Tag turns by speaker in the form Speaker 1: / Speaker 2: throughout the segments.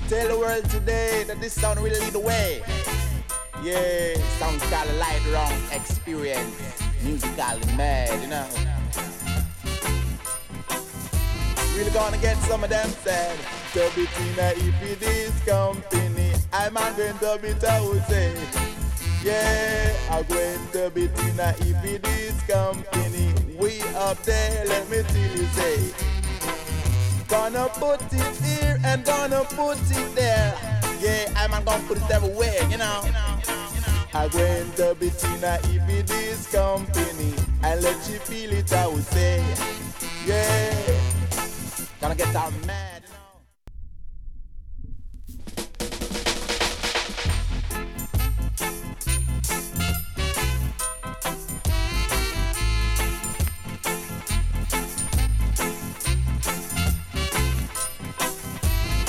Speaker 1: Tell the world today that this sound will lead the way. Yeah, sound called Light Round Experience. Musically mad, you know. Really gonna get some of them said. To be Tina if it is company. I'm a going to be to say. Yeah, I'm going to be Tina if it is company. We up there, let me tell you say. Gonna put it here and gonna put it there. Yeah, I'm gonna put it everywhere, you know. I'm going to be Tina if it is company. And let you feel it, I would say. Yeah, gonna get that mad, you know.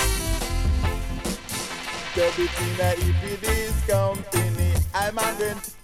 Speaker 1: To be Tina if it is company. I'm a going